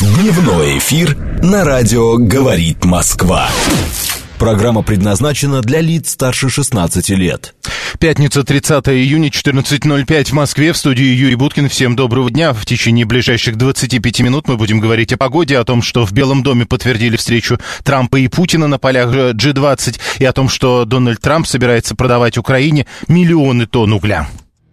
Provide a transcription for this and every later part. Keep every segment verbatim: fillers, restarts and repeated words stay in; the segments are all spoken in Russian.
Дневной эфир на радио «Говорит Москва». Программа предназначена для лиц старше шестнадцати лет. Пятница, тридцатое июня, четырнадцать ноль пять в Москве. В студии Юрий Буткин. Всем доброго дня. В течение ближайших двадцати пяти минут мы будем говорить о погоде, о том, что в Белом доме подтвердили встречу Трампа и Путина на полях джи двадцать, и о том, что Дональд Трамп собирается продавать Украине миллионы тонн угля.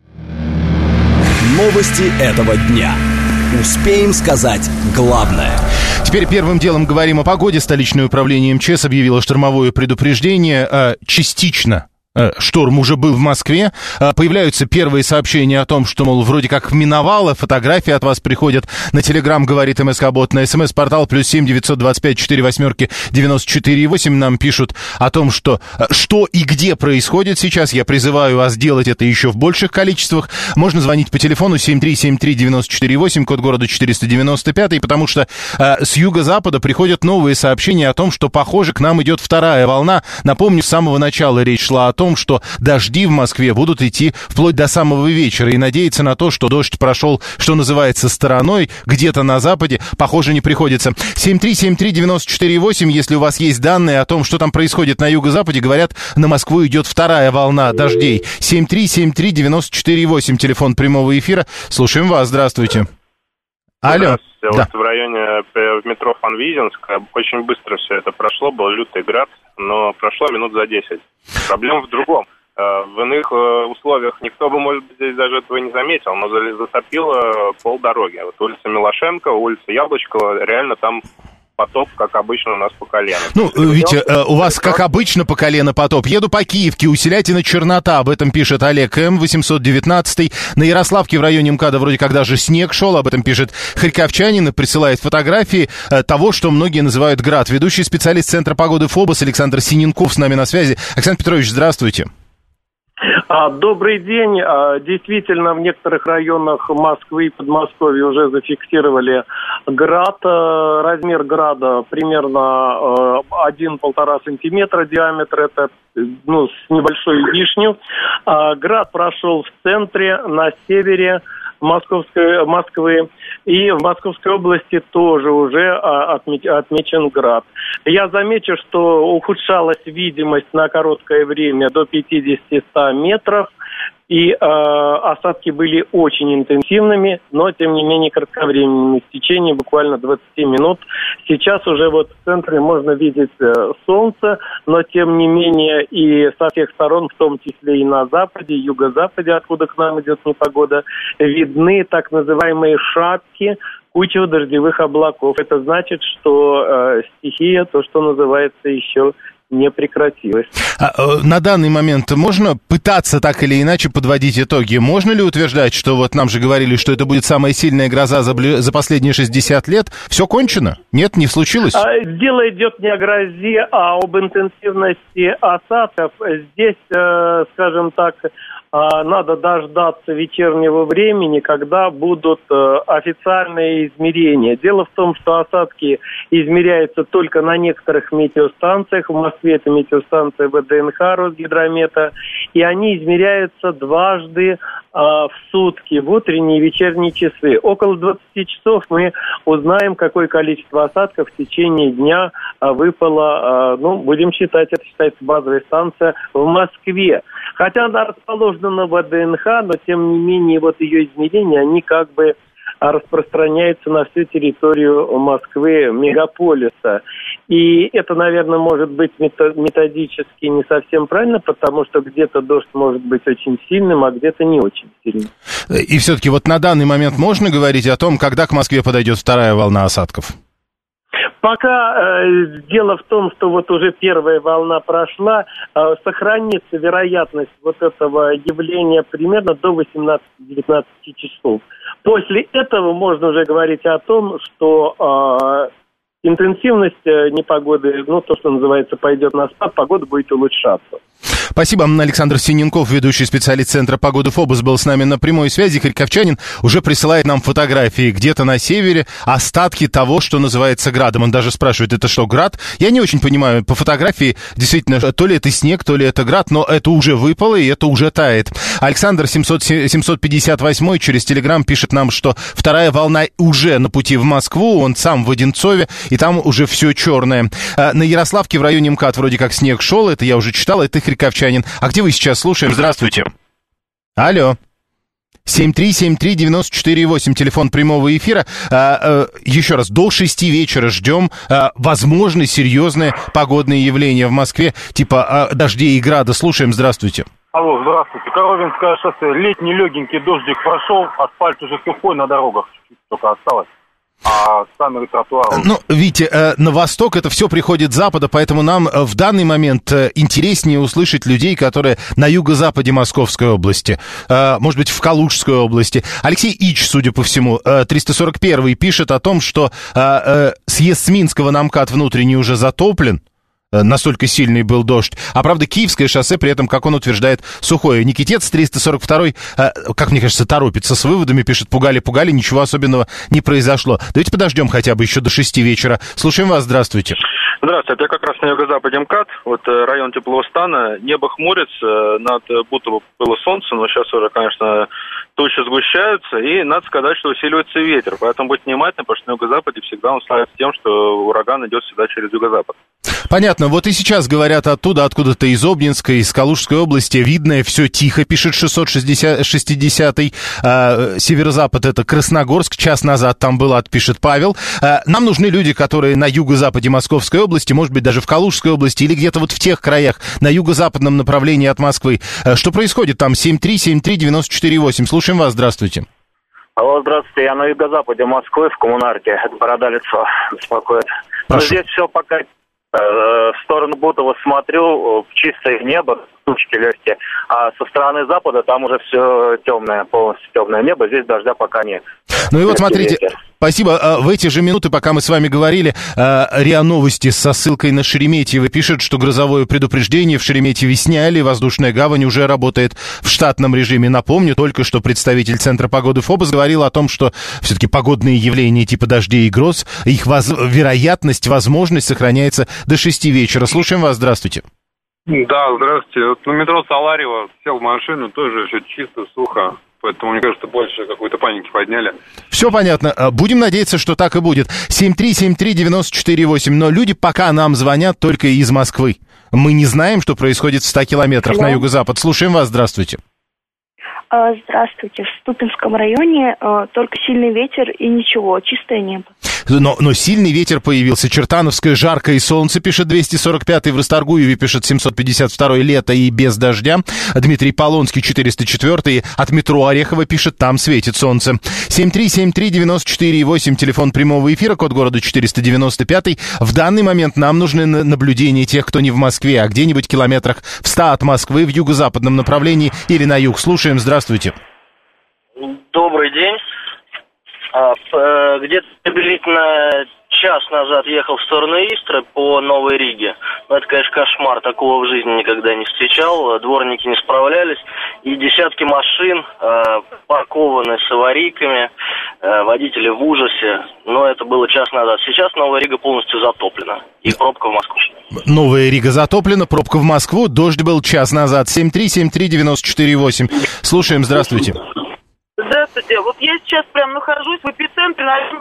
Новости этого дня. Успеем сказать главное. Теперь первым делом говорим о погоде. Столичное управление эм че эс объявило штормовое предупреждение. Частично шторм уже был в Москве. Появляются первые сообщения о том, что, мол, вроде как миновало. Фотографии от вас приходят на Телеграм, говорит МСК-бот. На СМС-портал плюс семь девятьсот двадцать пять четыре восьмерки девяносто четыре восемь нам пишут о том, что что и где происходит сейчас. Я призываю вас делать это еще в больших количествах. Можно звонить по телефону семь три семь три девяносто четыре восемь, код города четыреста девяносто пять, потому что э, с юго-запада приходят новые сообщения о том, что, похоже, к нам идет вторая волна. Напомню, с самого начала речь шла о том, что дожди в Москве будут идти вплоть до самого вечера, и надеяться на то, что дождь прошел, что называется, стороной, где-то на западе, похоже, не приходится. семь три семь три девяносто четыре восемь, если у вас есть данные о том, что там происходит на юго-западе, говорят, на Москву идет вторая волна дождей. семь три семь три девяносто четыре восемь, телефон прямого эфира. Слушаем вас, здравствуйте. Алло. Здравствуйте. Да. Вот в районе в метро Фанвизинск очень быстро все это прошло, был лютый град, но прошло минут за десять. Проблема в другом. В иных условиях никто бы, может быть, здесь даже этого не заметил, но затопило полдороги. Вот улица Милошенко, улица Яблочкова, реально там потоп, как обычно, у нас по колено. Ну, Витя, у вас, как обычно, по колено потоп. Еду по Киевке, Усилятина, чернота. Об этом пишет Олег М. восемьсот девятнадцать. На Ярославке в районе МКАДа вроде как даже снег шел. Об этом пишет Харьковчанин и присылает фотографии того, что многие называют град. Ведущий специалист Центра погоды ФОБОС Александр Синенков с нами на связи. Александр Петрович, здравствуйте. Добрый день. Действительно, в некоторых районах Москвы и Подмосковья уже зафиксировали град. Размер града примерно один-полтора сантиметра диаметр. Это ну, с небольшой вишню. Град прошел в центре, на севере Московской, Москвы. И в Московской области тоже уже отмечен град. Я замечу, что ухудшалась видимость на короткое время до пятьдесят-сто метров. И э, осадки были очень интенсивными, но, тем не менее, кратковременными, в течение буквально двадцати минут. Сейчас уже вот в центре можно видеть э, солнце, но, тем не менее, и со всех сторон, в том числе и на западе, юго-западе, откуда к нам идет непогода, видны так называемые шапки, куча дождевых облаков. Это значит, что э, стихия, то, что называется, еще не прекратилась. А, на данный момент можно пытаться так или иначе подводить итоги? Можно ли утверждать, что вот нам же говорили, что это будет самая сильная гроза за, за последние шестьдесят лет? Все кончено? Нет, не случилось? А, дело идет не о грозе, а об интенсивности осадков. Здесь, э, скажем так, надо дождаться вечернего времени, когда будут э, официальные измерения. Дело в том, что осадки измеряются только на некоторых метеостанциях. В Москве это метеостанция вэ дэ эн ха, Росгидромета. И они измеряются дважды э, в сутки, в утренние и вечерние часы. Около двадцати часов мы узнаем, какое количество осадков в течение дня э, выпало. Э, ну, будем считать, это считается базовая станция в Москве. Хотя она расположена на вэ дэ эн ха, но тем не менее вот ее измерения, они как бы распространяются на всю территорию Москвы, мегаполиса. И это, наверное, может быть методически не совсем правильно, потому что где-то дождь может быть очень сильным, а где-то не очень сильным. И все-таки вот на данный момент можно говорить о том, когда к Москве подойдет вторая волна осадков? Пока э, дело в том, что вот уже первая волна прошла, э, сохранится вероятность вот этого явления примерно до восемнадцати-девятнадцати часов. После этого можно уже говорить о том, что э, интенсивность непогоды, ну, то, что называется, пойдет на спад, погода будет улучшаться. Спасибо. Александр Синенков, ведущий специалист Центра погоды ФОБОС, был с нами на прямой связи. Харьковчанин уже присылает нам фотографии где-то на севере, остатки того, что называется градом. Он даже спрашивает, это что, град? Я не очень понимаю, по фотографии действительно, то ли это снег, то ли это град, но это уже выпало и это уже тает. Александр семьсот пятьдесят восемь через Телеграм пишет нам, что вторая волна уже на пути в Москву, он сам в Одинцове, и там уже все черное. На Ярославке в районе МКАД вроде как снег шел, это я уже читал, это харьковчанин. А где вы сейчас слушаем? Здравствуйте. Алло. семь три семь три девять четыре восемь, телефон прямого эфира. А, а, еще раз, до шести вечера ждем а, возможно серьезное погодное явление в Москве, типа а, дождей и града. Слушаем, здравствуйте. Алло, здравствуйте. Коровинское шоссе. Летний легенький дождик прошел, асфальт уже сухой на дорогах, чуть-чуть только осталось. А сами тротуары... Ну, видите, э, на восток это все приходит с запада, поэтому нам э, в данный момент э, интереснее услышать людей, которые на юго-западе Московской области, э, может быть, в Калужской области. Алексей Ич, судя по всему, э, триста сорок первый пишет о том, что э, э, съезд с Минского на МКАД внутренний уже затоплен. Настолько сильный был дождь. А правда, Киевское шоссе при этом, как он утверждает, сухое. Никитец триста сорок второй, как мне кажется, торопится с выводами, пишет, пугали-пугали, ничего особенного не произошло. Давайте подождем хотя бы еще до шести вечера. Слушаем вас, здравствуйте. Здравствуйте, я как раз на юго-западе МКАД, вот район теплого стана, небо хмурится, над будто бы было солнце, но сейчас уже, конечно, тучи сгущаются, и надо сказать, что усиливается ветер, поэтому будьте внимательны, потому что на юго-западе всегда он славится тем, что ураган идет всегда через юго-запад. Понятно, вот и сейчас говорят оттуда, откуда-то из Обнинска, из Калужской области, видно, все тихо, пишет шестьсот шестидесятый, а, северо-запад это Красногорск, час назад там было, пишет Павел. А, нам нужны люди, которые на юго-западе Московской области, может быть, даже в Калужской области, или где-то вот в тех краях, на юго-западном направлении от Москвы. А, что происходит там? семь три семь три девять четыре восемь, слушаем вас, здравствуйте. Алло, здравствуйте, я на юго-западе Москвы, в коммунарке, это Борода-Лицо беспокоит. Но здесь все пока... В сторону Бутова смотрю, чистое небо, тучки легкие, а со стороны запада там уже все темное, полностью темное небо, здесь дождя пока нет. Ну и вот смотрите, спасибо. В эти же минуты, пока мы с вами говорили, РИА Новости со ссылкой на Шереметьево пишет, что грозовое предупреждение в Шереметьеве сняли, воздушная гавань уже работает в штатном режиме. Напомню только, что представитель Центра погоды ФОБОС говорил о том, что все-таки погодные явления типа дождей и гроз, их воз... вероятность, возможность сохраняется до шести вечера. Слушаем вас, здравствуйте. Да, здравствуйте. Вот на метро Саларьево сел в машину, тоже все чисто, сухо. Поэтому, мне кажется, больше какой-то паники подняли. Все понятно. Будем надеяться, что так и будет. семь три семь три девять четыре восемь. Но люди пока нам звонят только из Москвы. Мы не знаем, что происходит в ста километрах на юго-запад. Слушаем вас. Здравствуйте. Здравствуйте. В Ступинском районе только сильный ветер и ничего, чистое небо. Но, но сильный ветер появился. Чертановское жарко и солнце, пишет двести сорок пятый. В Расторгуеве пишет семьсот пятьдесят второй, лето и без дождя. Дмитрий Полонский, четыреста четвёртый. От метро Орехово пишет, там светит солнце. семь три семь три девять четыре восемь, телефон прямого эфира, код города четыреста девяносто пятый. В данный момент нам нужны наблюдения тех, кто не в Москве, а где-нибудь километрах в ста от Москвы, в юго-западном направлении или на юг. Слушаем, здравствуйте. Добрый день. Где-то приблизительно час назад ехал в сторону Истры по Новой Риге. Но это, конечно, кошмар. Такого в жизни никогда не встречал. Дворники не справлялись. И десятки машин паркованы с аварийками. Водители в ужасе. Но это было час назад. Сейчас Новая Рига полностью затоплена. И пробка в Москву. Новая Рига затоплена, пробка в Москву. Дождь был час назад. семь три семь три девять четыре восемь. Слушаем, здравствуйте. Здравствуйте. Вот я сейчас прям нахожусь в эпицентре.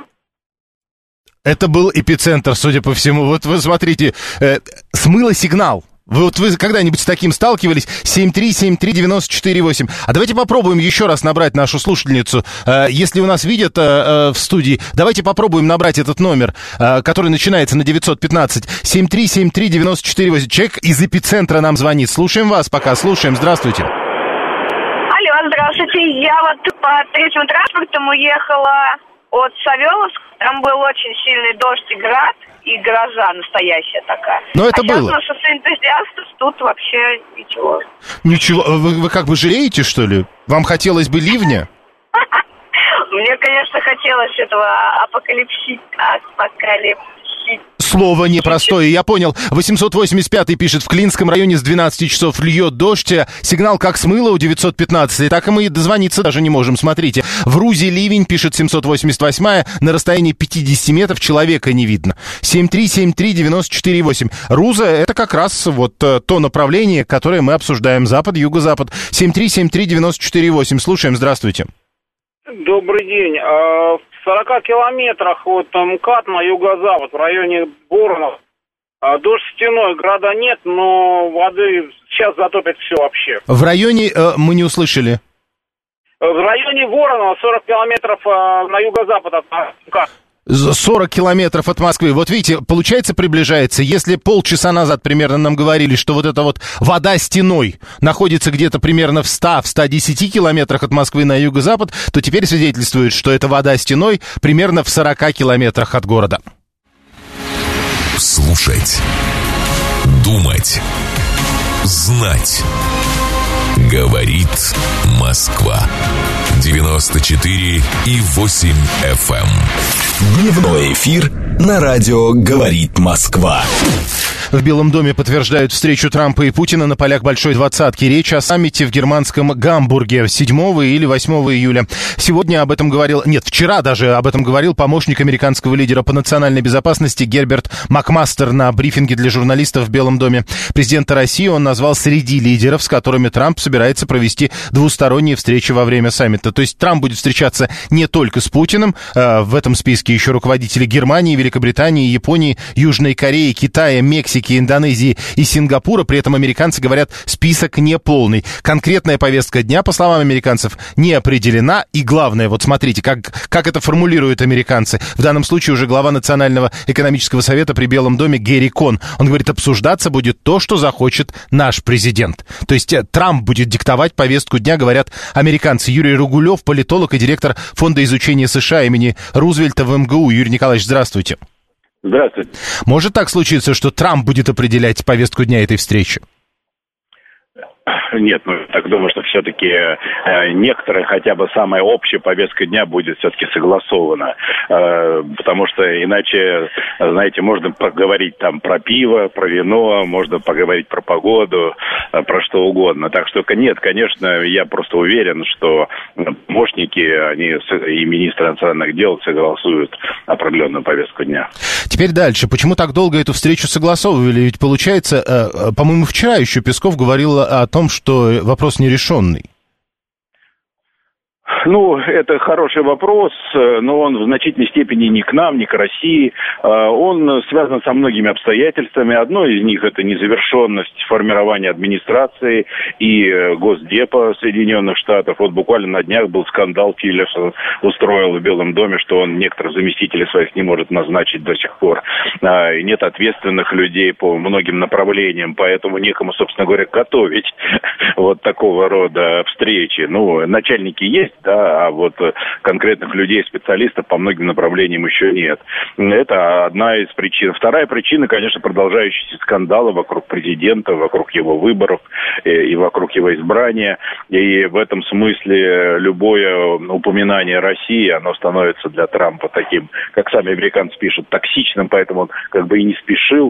Это был эпицентр, судя по всему. Вот вы смотрите, э, смыло сигнал. Вы, вот вы когда-нибудь с таким сталкивались? семь три семь три девять четыре восемь. А давайте попробуем еще раз набрать нашу слушательницу. Э, если у нас видят э, э, в студии, давайте попробуем набрать этот номер, э, который начинается на девятьсот пятнадцать. семь три семь три девять четыре восемь. Человек из эпицентра нам звонит. Слушаем вас пока, слушаем. Здравствуйте. Здравствуйте, я вот по третьему транспорту уехала от Савеловска, там был очень сильный дождь и град, и гроза настоящая такая. Но это а сейчас было. на шоссе энтузиастов тут вообще ничего. Ничего, вы, вы как бы жалеете, что ли? Вам хотелось бы ливня? Мне, конечно, хотелось этого апокалипсиса, апокалипсиса. сообщить. Слово непростое, я понял. восемьсот восемьдесят пятый пишет: в Клинском районе с двенадцати часов льет дождь. Сигнал как смыло у девятьсот пятнадцать. Так и мы дозвониться даже не можем. Смотрите. В Рузе ливень, пишет семьсот восемьдесят восьмая. На расстоянии пятьдесят метров человека не видно. семь три семь три девять четыре восемь. Руза — это как раз вот то направление, которое мы обсуждаем. Запад, юго-запад. семь три семь три девять четыре восемь. Слушаем, здравствуйте. Добрый день. В сорока километрах от МКАД на юго-запад, в районе Воронов, дождь стеной, града нет, но воды сейчас затопит все вообще. В районе э, мы не услышали. В районе Воронова, сорок километров на юго-запад от МКАД. сорок километров от Москвы. Вот видите, получается, приближается. Если полчаса назад примерно нам говорили, что вот эта вот вода стеной находится где-то примерно в ста - в ста десяти километрах от Москвы на юго-запад, то теперь свидетельствует, что эта вода стеной примерно в сорока километрах от города. Слушать, думать, знать. Говорит Москва. девяносто четыре и восемь эф эм. Дневной эфир на радио «Говорит Москва». В Белом доме подтверждают встречу Трампа и Путина на полях Большой Двадцатки. Речь о саммите в германском Гамбурге седьмого или восьмого июля. Сегодня об этом говорил, нет, вчера даже об этом говорил помощник американского лидера по национальной безопасности Герберт Макмастер на брифинге для журналистов в Белом доме. Президента России он назвал среди лидеров, с которыми Трамп собирается провести двусторонние встречи во время саммита. То есть Трамп будет встречаться не только с Путиным, а в этом списке еще руководители Германии, Великобритании, Японии, Южной Кореи, Китая, Мексики, Индонезии и Сингапура. При этом американцы говорят, список неполный. Конкретная повестка дня, по словам американцев, не определена. И главное, вот смотрите, как, как это формулируют американцы. В данном случае уже глава Национального экономического совета при Белом доме Гэри Кон. Он говорит, обсуждаться будет то, что захочет наш президент. То есть Трамп будет диктовать повестку дня, говорят американцы. Юрий Ругулев, политолог и директор Фонда изучения США имени Рузвельта в эм гэ у. Юрий Николаевич, здравствуйте. Здравствуйте. Может так случиться, что Трамп будет определять повестку дня этой встречи? Нет, ну, я так думаю, что все-таки э, некоторые, хотя бы самая общая повестка дня будет все-таки согласована. Э, потому что иначе, знаете, можно поговорить там про пиво, про вино, можно поговорить про погоду, э, про что угодно. Так что нет, конечно, я просто уверен, что помощники, они и министры национальных дел согласуют определенную повестку дня. Теперь дальше. Почему так долго эту встречу согласовывали? Ведь получается, э, по-моему, вчера еще Песков говорил о том, что вопрос нерешенный. Ну, это хороший вопрос, но он в значительной степени не к нам, не к России. Он связан со многими обстоятельствами. Одно из них – это незавершенность формирования администрации и Госдепа Соединенных Штатов. Вот буквально на днях был скандал, Тиллерсон устроил в Белом доме, что он некоторых заместителей своих не может назначить до сих пор. И нет ответственных людей по многим направлениям, поэтому некому, собственно говоря, готовить вот такого рода встречи. Ну, начальники есть, да, а вот конкретных людей, специалистов по многим направлениям еще нет. Это одна из причин. Вторая причина, конечно, продолжающиеся скандалы вокруг президента, вокруг его выборов и вокруг его избрания. И в этом смысле любое упоминание России, оно становится для Трампа таким, как сами американцы пишут, токсичным, поэтому он как бы и не спешил,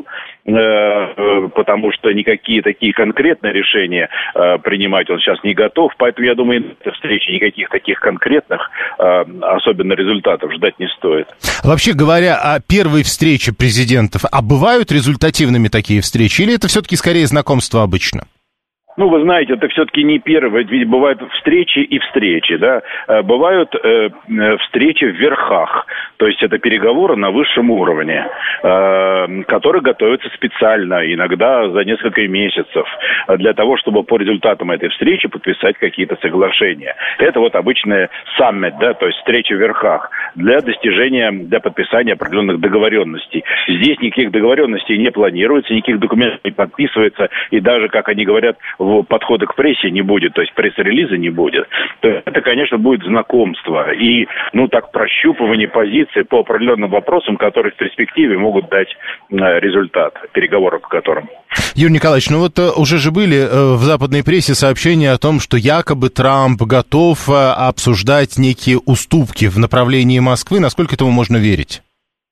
потому что никакие такие конкретные решения принимать он сейчас не готов. Поэтому, я думаю, на этой встрече никаких таких конкретных, особенно результатов, ждать не стоит. Вообще говоря о первой встрече президентов, а бывают результативными такие встречи, или это все-таки скорее знакомство обычно? Ну, вы знаете, это все-таки не первое, ведь бывают встречи и встречи, да, бывают э, встречи в верхах, то есть это переговоры на высшем уровне, э, которые готовятся специально, иногда за несколько месяцев, для того, чтобы по результатам этой встречи подписать какие-то соглашения. Это вот обычный саммит, да, то есть встреча в верхах, для достижения, для подписания определенных договоренностей. Здесь никаких договоренностей не планируется, никаких документов не подписывается, и даже, как они говорят, подхода к прессе не будет, то есть пресс-релиза не будет, то это, конечно, будет знакомство и, ну, так, прощупывание позиции по определенным вопросам, которые в перспективе могут дать результат, переговоров по которым. Юрий Николаевич, ну вот уже же были в западной прессе сообщения о том, что якобы Трамп готов обсуждать некие уступки в направлении Москвы. Насколько этому можно верить?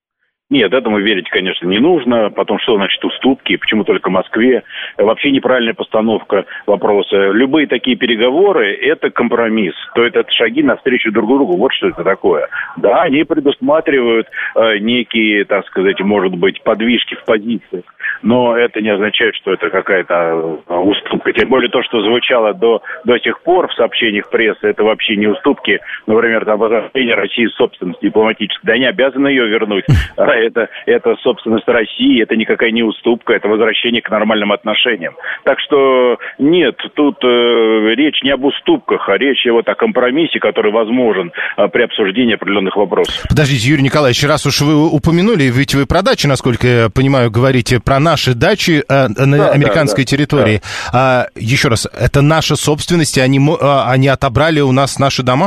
Нет, этому верить, конечно, не нужно. Потом, что значит уступки, почему только Москве? Вообще неправильная постановка вопроса. Любые такие переговоры – это компромисс. То есть это шаги навстречу друг другу. Вот что это такое. Да, они предусматривают э, некие, так сказать, может быть, подвижки в позициях. Но это не означает, что это какая-то уступка. Тем более то, что звучало до, до сих пор в сообщениях прессы, это вообще не уступки. Например, там возвращение России собственности дипломатической. Да они обязаны ее вернуть. Это, это собственность России, это никакая не уступка, это возвращение к нормальным отношениям. Так что нет, тут э, речь не об уступках, а речь вот о компромиссе, который возможен э, при обсуждении определенных вопросов. Подождите, Юрий Николаевич, раз уж вы упомянули, ведь вы про дачи, насколько я понимаю, говорите, про наши дачи э, на да, американской да, да, территории. Да. А, еще раз, это наша собственность, и они, они отобрали у нас наши дома?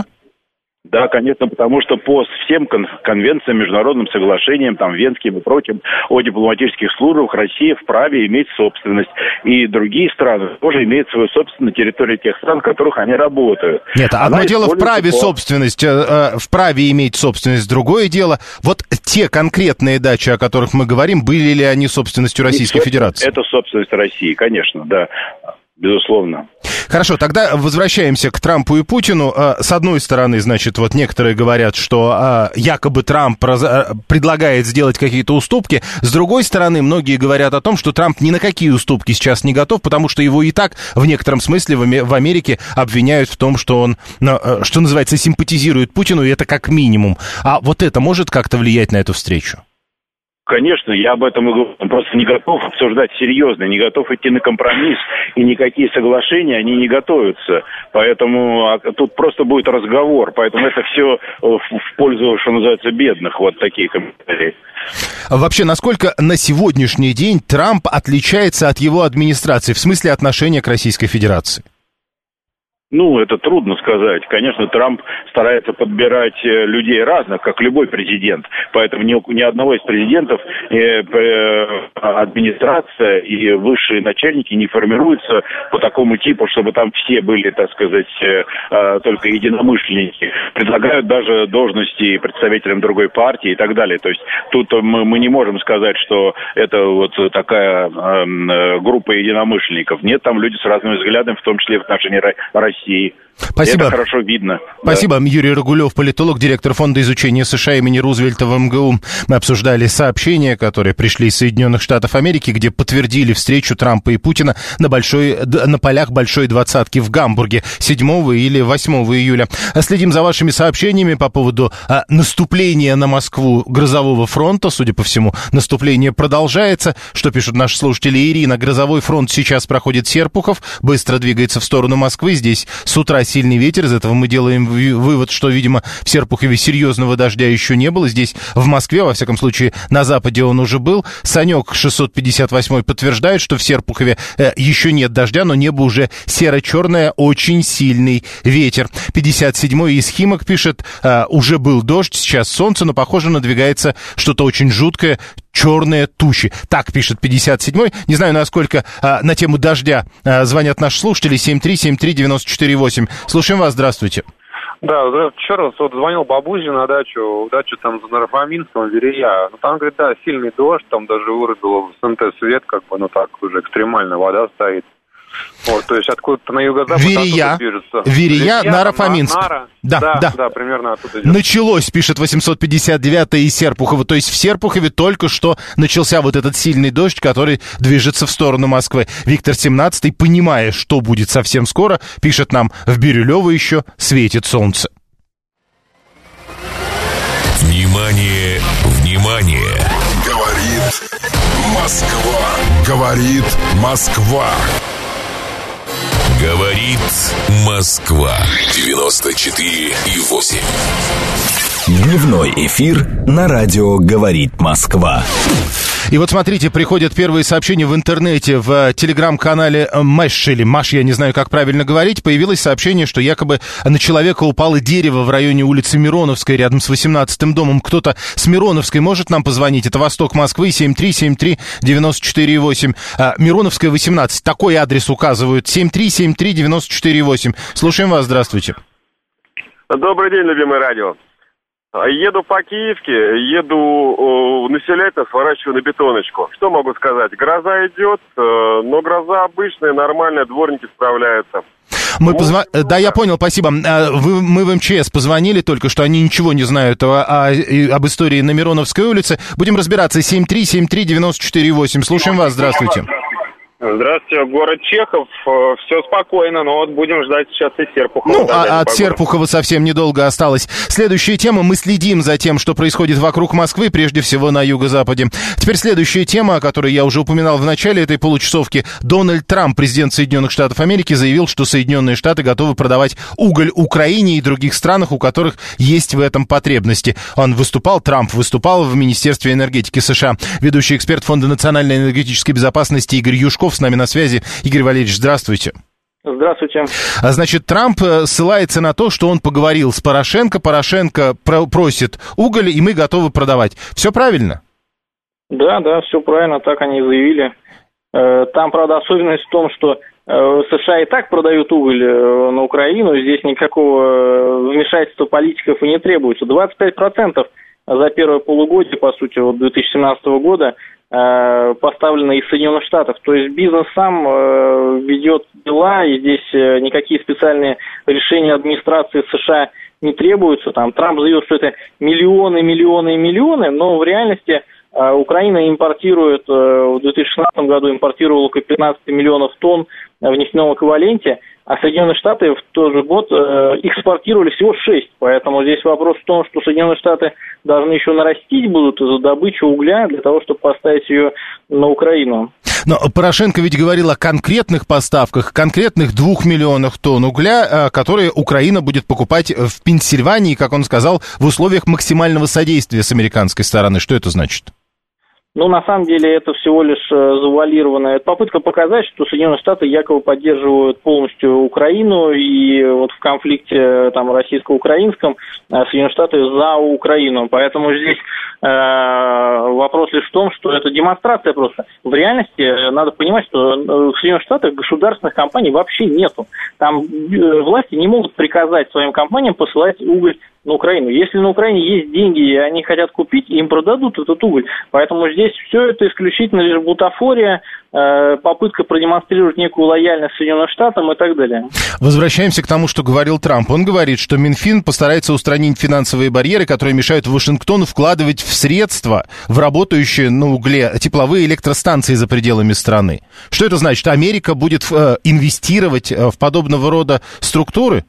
Да, конечно, потому что по всем кон- конвенциям, международным соглашениям, там, венским и прочим, о дипломатических службах Россия вправе иметь собственность. И другие страны тоже имеют свою собственность на территории тех стран, в которых они работают. Нет, одно Она дело вправе по... собственность, э, вправе иметь собственность, другое дело, вот те конкретные дачи, о которых мы говорим, были ли они собственностью Российской Федерации? Это собственность России, конечно, да. Безусловно. Хорошо, тогда возвращаемся к Трампу и Путину. С одной стороны, значит, вот некоторые говорят, что якобы Трамп предлагает сделать какие-то уступки. С другой стороны, многие говорят о том, что Трамп ни на какие уступки сейчас не готов, потому что его и так в некотором смысле в Америке обвиняют в том, что он, что называется, симпатизирует Путину, и это как минимум. А вот это может как-то влиять на эту встречу? Конечно, я об этом и говорю. Он просто не готов обсуждать серьезно, не готов идти на компромисс, и никакие соглашения, они не готовятся. Поэтому а, тут просто будет разговор. Поэтому это все в, в пользу, что называется, бедных, вот такие комментарии. Вообще, насколько на сегодняшний день Трамп отличается от его администрации в смысле отношения к Российской Федерации? Ну, это трудно сказать. Конечно, Трамп старается подбирать людей разных, как любой президент. Поэтому ни, ни одного из президентов э, э, администрация и высшие начальники не формируются по такому типу, чтобы там все были, так сказать, э, э, только единомышленники. Предлагают даже должности представителям другой партии и так далее. То есть тут мы, мы не можем сказать, что это вот такая э, группа единомышленников. Нет, там люди с разными взглядами, в том числе в отношении России. Спасибо. Это хорошо видно. Спасибо. Да. Юрий Рагулев, политолог, директор Фонда изучения США имени Рузвельта в эм гэ у. Мы обсуждали сообщения, которые пришли из Соединенных Штатов Америки, где подтвердили встречу Трампа и Путина на, большой, на полях Большой Двадцатки в Гамбурге седьмого или восьмого июля. Следим за вашими сообщениями по поводу а, наступления на Москву грозового фронта. Судя по всему, наступление продолжается. Что пишут наши слушатели? Ирина, грозовой фронт сейчас проходит Серпухов, быстро двигается в сторону Москвы. Здесь с утра сильный ветер, из этого мы делаем вывод, что, видимо, в Серпухове серьезного дождя еще не было. Здесь, в Москве, во всяком случае, на западе он уже был. Санек шестьсот пятьдесят восемь подтверждает, что в Серпухове э, еще нет дождя, но небо уже серо-черное, очень сильный ветер. пятьдесят седьмой из Химок пишет, э, уже был дождь, сейчас солнце, но, похоже, надвигается что-то очень жуткое, черные тучи. Так пишет пятьдесят седьмой. Не знаю, насколько а, на тему дождя а, звонят наши слушатели. семь три семь три девяносто четыре восемь. Слушаем вас, здравствуйте. Да, здравствуйте еще раз. Вот звонил бабузе на дачу, дачу там за Нарфаминском, Верея. Ну, там, говорит, да, сильный дождь, там даже вырубило в СНТ свет, как бы, ну, так уже экстремально, вода стоит. Вот, то есть откуда-то на юго-запад Верея, Верея, Наро-Фоминск. Нара. Да, да, да, да, примерно оттуда идет. Началось, пишет восемьсот пятьдесят девятый из Серпухова. То есть в Серпухове только что начался вот этот сильный дождь, который движется в сторону Москвы. Виктор семнадцатый, понимая, что будет совсем скоро, пишет нам: в Бирюлево еще светит солнце. Внимание, внимание! Говорит Москва. Говорит Москва. Говорит Москва. девяносто четыре и восемь. Дневной эфир на радио «Говорит Москва». И вот смотрите, приходят первые сообщения в интернете, в телеграм-канале Мэш, или Маш, я не знаю, как правильно говорить, появилось сообщение, что якобы на человека упало дерево в районе улицы Мироновской, рядом с восемнадцатым домом. Кто-то с Мироновской может нам позвонить? Это восток Москвы, семь три семь три девяносто четыре восемь. Мироновская, восемнадцать. Такой адрес указывают. семь три семь три девяносто четыре восемь. Слушаем вас, здравствуйте. Добрый день, любимое радио. Еду по Киевке, еду населять нас, сворачивая на бетоночку. Что могу сказать? Гроза идет, но гроза обычная, нормальная, дворники справляются. Мы позва... Да, я понял, спасибо. Вы, мы в эм че эс позвонили только что, они ничего не знают о, о, об истории на Мироновской улице. Будем разбираться. семь три семь три девять четыре восемь. Слушаем вас, здравствуйте. Здравствуйте, город Чехов. Все спокойно, но вот будем ждать сейчас и Серпухова. Ну, а от Серпухова совсем недолго осталось. Следующая тема. Мы следим за тем, что происходит вокруг Москвы, прежде всего на юго-западе. Теперь следующая тема, о которой я уже упоминал в начале этой получасовки. Дональд Трамп, президент Соединенных Штатов Америки, заявил, что Соединенные Штаты готовы продавать уголь Украине и других странах, у которых есть в этом потребности. Он выступал, Трамп выступал в Министерстве энергетики США. Ведущий эксперт Фонда национальной энергетической безопасности Игорь Юшков с нами на связи. Игорь Валерьевич, здравствуйте. Здравствуйте. Значит, Трамп ссылается на то, что он поговорил с Порошенко. Порошенко просит уголь, и мы готовы продавать. Все правильно? Да, да, все правильно, так они и заявили. Там, правда, особенность в том, что США и так продают уголь на Украину, здесь никакого вмешательства политиков и не требуется. двадцать пять процентов за первое полугодие, по сути, вот две тысячи семнадцатого года поставлено из Соединенных Штатов. То есть бизнес сам э, ведет дела, и здесь э, никакие специальные решения администрации США не требуются. Там Трамп заявил, что это миллионы, миллионы и миллионы, но в реальности э, Украина импортирует, э, в две тысячи шестнадцатом году импортировала около пятнадцать миллионов тонн в нефтяном эквиваленте, а Соединенные Штаты в тот же год э, экспортировали всего шесть. Поэтому здесь вопрос в том, что Соединенные Штаты должны еще нарастить будут за добычу угля для того, чтобы поставить ее на Украину. Но Порошенко ведь говорил о конкретных поставках, конкретных двух миллионах тонн угля, которые Украина будет покупать в Пенсильвании, как он сказал, в условиях максимального содействия с американской стороны. Что это значит? Ну, на самом деле, это всего лишь завуалированная попытка показать, что Соединенные Штаты якобы поддерживают полностью Украину, и вот в конфликте там российско-украинском Соединенные Штаты за Украину. Поэтому здесь э, вопрос лишь в том, что это демонстрация просто. В реальности надо понимать, что в Соединенных Штатах государственных компаний вообще нету. Там власти не могут приказать своим компаниям посылать уголь на Украину. Если на Украине есть деньги, и они хотят купить, им продадут этот уголь. Поэтому здесь все это исключительно лишь бутафория, э, попытка продемонстрировать некую лояльность Соединенным Штатам и так далее. Возвращаемся к тому, что говорил Трамп. Он говорит, что Минфин постарается устранить финансовые барьеры, которые мешают Вашингтону вкладывать в средства, в работающие на угле тепловые электростанции за пределами страны. Что это значит? Америка будет э, инвестировать в подобного рода структуры?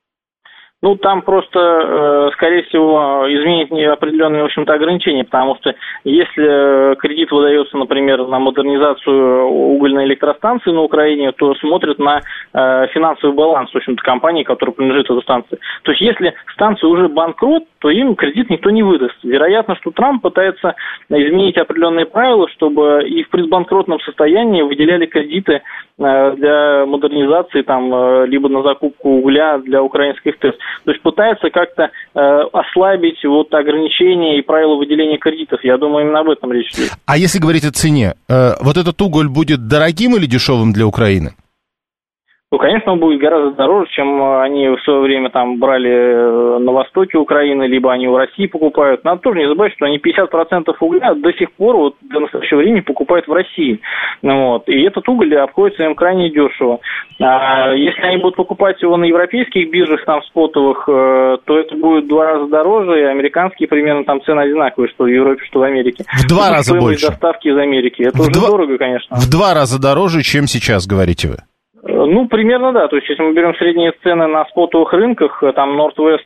Ну, там просто, э, скорее всего, изменить определенные, в общем-то, ограничения, потому что если кредит выдается, например, на модернизацию угольной электростанции на Украине, то смотрят на э, финансовый баланс, в общем-то, компании, которая принадлежит этой станции. То есть, если станция уже банкрот, то им кредит никто не выдаст. Вероятно, что Трамп пытается изменить определенные правила, чтобы и в предбанкротном состоянии выделяли кредиты э, для модернизации, там, э, либо на закупку угля для украинских ТЭС. То есть пытается как-то э, ослабить вот ограничения и правила выделения кредитов. Я думаю, именно об этом речь идет. А если говорить о цене, э, вот этот уголь будет дорогим или дешевым для Украины? Ну, конечно, он будет гораздо дороже, чем они в свое время там брали на востоке Украины, либо они у России покупают. Надо тоже не забывать, что они пятьдесят процентов угля до сих пор, вот до настоящего времени, покупают в России. Вот. И этот уголь обходится им крайне дешево. А если они будут покупать его на европейских биржах, там, спотовых, то это будет в два раза дороже, и американские примерно там цены одинаковые, что в Европе, что в Америке. В два это раза больше. Доставки из Америки. Это в уже два... дорого, конечно. В два раза дороже, чем сейчас, говорите вы? Ну, примерно, да. То есть, если мы берем средние цены на спотовых рынках, там, Northwest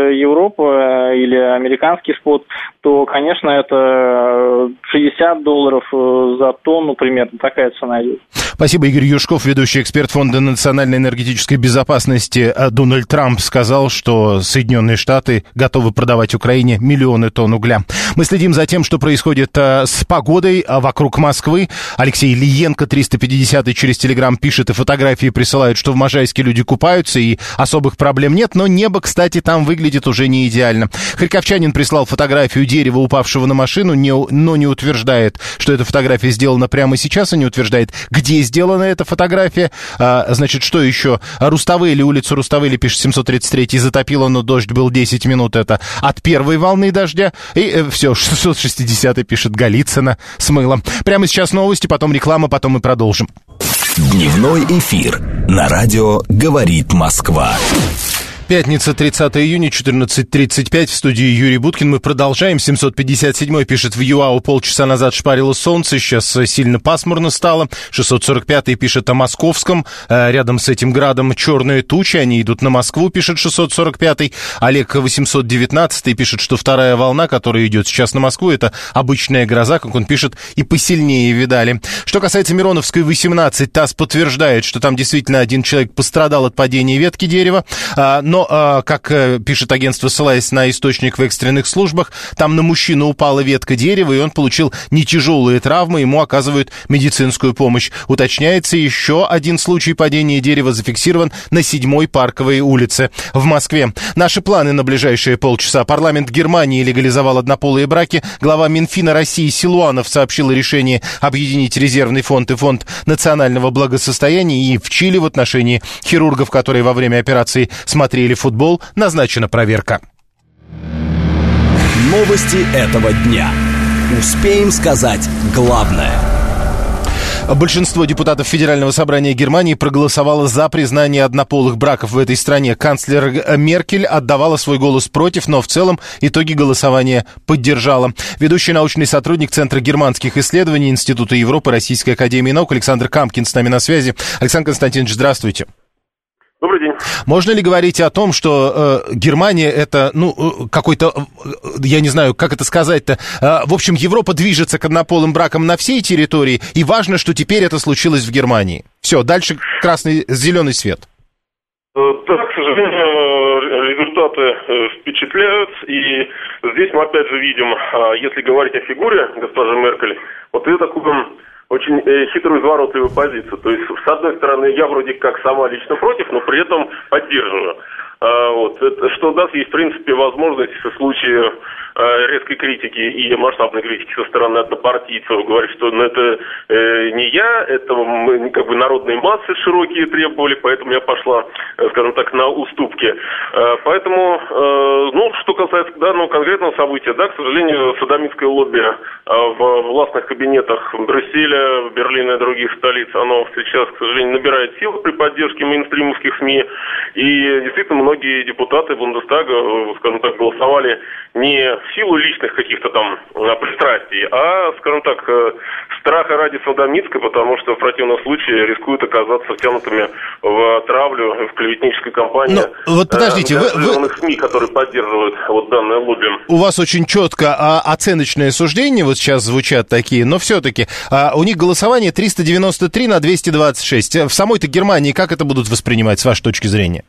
Европа или американский спот, то, конечно, это шестьдесят долларов за тонну, примерно, такая цена идет. Спасибо, Игорь Юшков, ведущий эксперт Фонда национальной энергетической безопасности. Дональд Трамп сказал, что Соединенные Штаты готовы продавать Украине миллионы тонн угля. Мы следим за тем, что происходит с погодой вокруг Москвы. Алексей Лиенко, триста пятьдесят через Телеграм, пишет, и фотографии присылают, что в Можайске люди купаются и особых проблем нет, но небо, кстати, там выглядит уже не идеально. Харьковчанин прислал фотографию дерева, упавшего на машину, не, но не утверждает, что эта фотография сделана прямо сейчас, и не утверждает, где сделана эта фотография. А, значит, что еще? Руставели, улицу Руставели, пишет семьсот тридцать три, затопило, но дождь был десять минут, это от первой волны дождя. И э, все, шестьсот шестьдесят пишет Голицына с мылом. Прямо сейчас новости, потом реклама, потом мы продолжим. Дневной эфир на радио «Говорит Москва». Пятница, тридцатое июня, четырнадцать тридцать пять, в студии Юрий Буткин. Мы продолжаем. семьсот пятьдесят семь пишет: в ЮАУ полчаса назад шпарило солнце, сейчас сильно пасмурно стало. шестьсот сорок пять пишет о Московском. Рядом с этим градом черные тучи, они идут на Москву, пишет шестьсот сорок пять. Олег восемьсот девятнадцать пишет, что вторая волна, которая идет сейчас на Москву, это обычная гроза, как он пишет, и посильнее видали. Что касается Мироновской восемнадцать, ТАСС подтверждает, что там действительно один человек пострадал от падения ветки дерева, но, как пишет агентство, ссылаясь на источник в экстренных службах, там на мужчину упала ветка дерева, и он получил нетяжелые травмы, ему оказывают медицинскую помощь. Уточняется, еще один случай падения дерева зафиксирован на седьмой Парковой улице в Москве. Наши планы на ближайшие полчаса. Парламент Германии легализовал однополые браки. Глава Минфина России Силуанов сообщил о решении объединить резервный фонд и фонд национального благосостояния. И в Чили в отношении хирургов, которые во время операции смотрели или футбол, назначена проверка. Новости этого дня. Успеем сказать главное. Большинство депутатов Федерального собрания Германии проголосовало за признание однополых браков в этой стране. Канцлер Меркель отдавала свой голос против, но в целом итоги голосования поддержала. Ведущий научный сотрудник Центра германских исследований Института Европы Российской академии наук Александр Камкин с нами на связи. Александр Константинович, здравствуйте. Добрый день. Можно ли говорить о том, что э, Германия это, ну, какой-то, э, я не знаю, как это сказать-то, э, в общем, Европа движется к однополым бракам на всей территории, и важно, что теперь это случилось в Германии. Все, дальше красный, зеленый свет. Да, к сожалению, результаты впечатляют, и здесь мы опять же видим, если говорить о фигуре госпожи Меркель, вот это такую очень э, хитрую, изворотливую позицию. То есть, с одной стороны, я вроде как сама лично против, но при этом поддерживаю. А, вот, это, что даст ей, в принципе, возможность в случае э, резкой критики и масштабной критики со стороны однопартийцев говорить, что ну, это э, не я, это мы, как бы народные массы широкие требовали, поэтому я пошла, э, скажем так, на уступки. Э, поэтому, э, ну, что касается данного конкретного события, да, к сожалению, содомитское лобби э, в властных кабинетах Брюсселя, Берлина и других столиц, оно сейчас, к сожалению, набирает силы при поддержке мейнстримовских СМИ, и действительно многие депутаты Бундестага, скажем так, голосовали не в силу личных каких-то там пристрастий, а, скажем так, страха ради содомитской, потому что в противном случае рискуют оказаться втянутыми в травлю, в клеветнической кампании. Но, вот подождите, вы, вы... СМИ, которые поддерживают вот данное лобби. У вас очень четко а, оценочное суждение, вот сейчас звучат такие, но все-таки а, у них голосование триста девяносто три на двести двадцать шесть. В самой-то Германии как это будут воспринимать, с вашей точки зрения?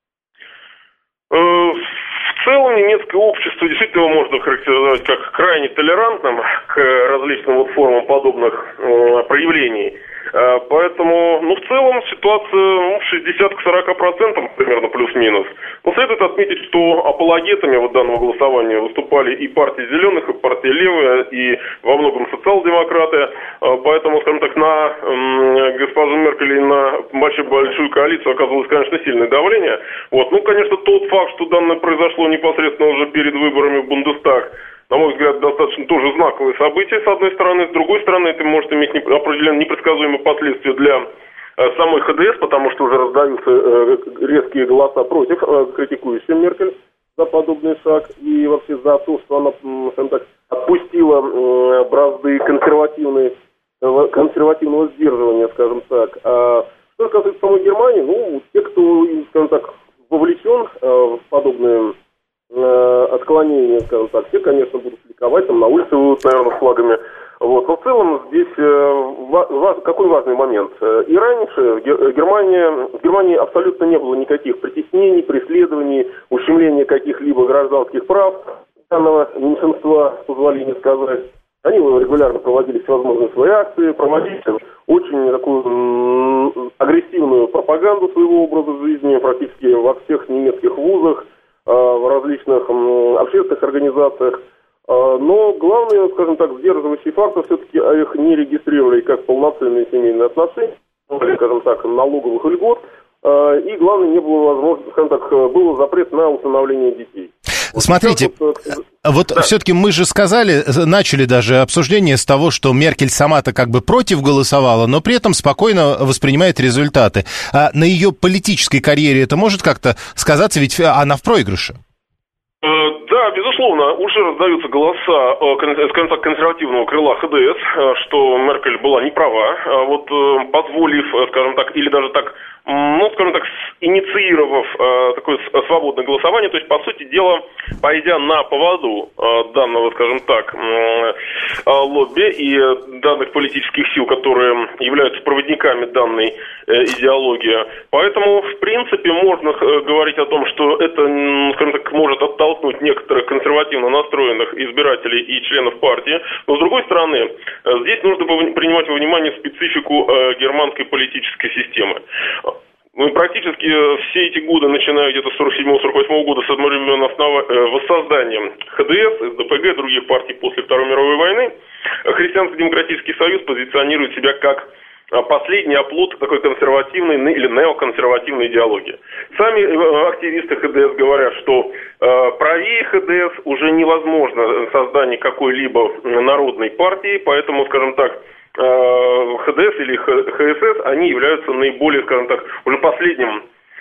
В целом немецкое общество действительно его можно характеризовать как крайне толерантным к различным вот формам подобных э, проявлений. Э, поэтому, ну, в целом ситуация ну, шестьдесят к сорока процентам примерно плюс-минус. Но следует отметить, что апологетами вот данного голосования выступали и партия зеленых, и партия левая, и во многом социал-демократы. Э, поэтому, скажем так, на э, госпожу Меркель и на большую, большую коалицию оказывалось, конечно, сильное давление. Вот. Ну, конечно, тот факт, что данное произошло непосредственно уже перед выборами в Бундестаг, на мой взгляд, достаточно тоже знаковое событие, с одной стороны. С другой стороны, это может иметь определенно непредсказуемые последствия для э, самой ХДС, потому что уже раздаются э, резкие голоса против, э, критикующие Меркель за подобный шаг и вообще за то, что она, скажем так, отпустила э, бразды консервативной, э, консервативного сдерживания, скажем так. А что касается самой Германии, ну, те, кто, скажем так, вовлечен э, в подобные отклонения, скажем так, все, конечно, будут ликовать, там на улице будут, наверное, с флагами. Вот. Но в целом здесь э, ва- какой важный момент. И раньше в Германии, в Германии абсолютно не было никаких притеснений, преследований, ущемления каких-либо гражданских прав данного меньшинства, с позволения сказать. Они регулярно проводили всевозможные свои акции, проводили очень такую м- агрессивную пропаганду своего образа жизни практически во всех немецких вузах, э, в различных м- общественных организациях. Э, но главное, скажем так, сдерживающий фактор, все-таки их не регистрировали как полноценные семейные отношения, скажем так, налоговых льгот. Э, и главное, не было возможности, скажем так, был запрет на усыновление детей. Смотрите, вот, вот да. все-таки мы же сказали, начали даже обсуждение с того, что Меркель сама-то как бы против голосовала, но при этом спокойно воспринимает результаты. А на ее политической карьере это может как-то сказаться, ведь она в проигрыше? Да, безусловно, уже раздаются голоса, скажем так, консервативного крыла ХДС, что Меркель была не права, вот позволив, скажем так, или даже так, ну, скажем так, инициировав э, такое свободное голосование, то есть, по сути дела, пойдя на поводу э, данного, скажем так, э, лобби и данных политических сил, которые являются проводниками данной э, идеологии. Поэтому, в принципе, можно э, говорить о том, что это, скажем так, может оттолкнуть некоторых консервативно настроенных избирателей и членов партии. Но, с другой стороны, э, здесь нужно принимать во внимание специфику э, германской политической системы. Ну, практически все эти годы, начиная где-то с сорок седьмого — сорок восьмого года, с времен основа... воссоздания ХДС, СДПГ, других партий после Второй мировой войны, Христианско-демократический союз позиционирует себя как последний оплот такой консервативной или неоконсервативной идеологии. Сами активисты ХДС говорят, что правее ХДС уже невозможно создание какой-либо народной партии, поэтому, скажем так, ХДС или ХСС, они являются наиболее, скажем так, уже последним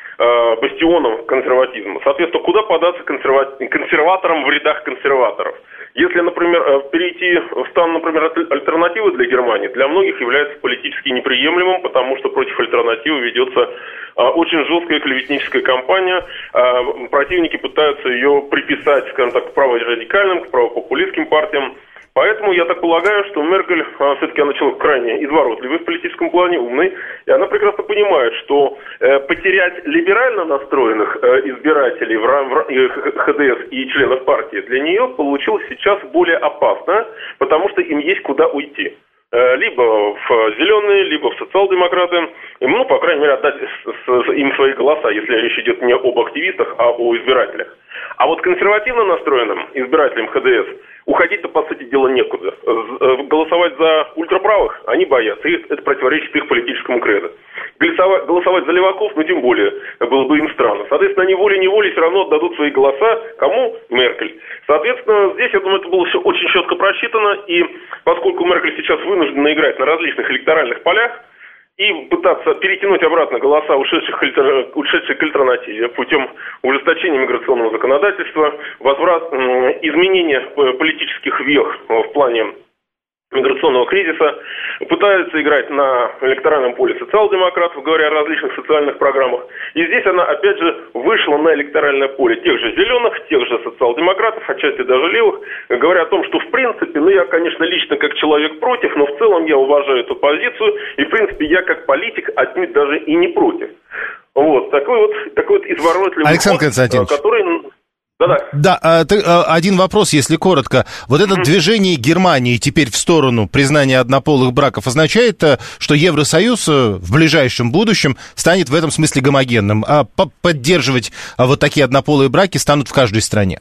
э, бастионом консерватизма. Соответственно, куда податься консерва... консерваторам в рядах консерваторов? Если, например, перейти в стан, например, альтернативы для Германии, для многих является политически неприемлемым, потому что против альтернативы ведется э, очень жесткая клеветническая кампания. Э, противники пытаются ее приписать, скажем так, к праворадикальным, к правопопулистским партиям. Поэтому я так полагаю, что Меркель, а, все-таки она человек крайне изворотливый в политическом плане, умный, и она прекрасно понимает, что э, потерять либерально настроенных э, избирателей в, в, в ХДС и членов партии для нее получилось сейчас более опасно, потому что им есть куда уйти. Э, либо в зеленые, либо в социал-демократы, ну, по крайней мере, отдать с, с, им свои голоса, если речь идет не об активистах, а о избирателях. А вот консервативно настроенным избирателям ХДС уходить-то, по сути дела, некуда. Голосовать за ультраправых они боятся, и это противоречит их политическому кредо. Голосовать, голосовать за леваков, ну, тем более, было бы им странно. Соответственно, они волей-неволей все равно отдадут свои голоса кому? Меркель. Соответственно, здесь, я думаю, это было все очень четко просчитано, и поскольку Меркель сейчас вынуждена играть на различных электоральных полях, и пытаться перетянуть обратно голоса, ушедших, ушедших к альтернативе путем ужесточения миграционного законодательства, возврат, изменения политических вех в плане миграционного кризиса, пытаются играть на электоральном поле социал-демократов, говоря о различных социальных программах. И здесь она, опять же, вышла на электоральное поле тех же зеленых, тех же социал-демократов, отчасти даже левых, говоря о том, что, в принципе, ну, я, конечно, лично как человек против, но в целом я уважаю эту позицию, и, в принципе, я как политик отнюдь даже и не против. Вот, такой вот, такой вот изворотливый Александр Константинович, который... Да-да. Да, один вопрос, если коротко. Вот это mm-hmm. движение Германии теперь в сторону признания однополых браков означает, что Евросоюз в ближайшем будущем станет в этом смысле гомогенным, а поддерживать вот такие однополые браки станут в каждой стране?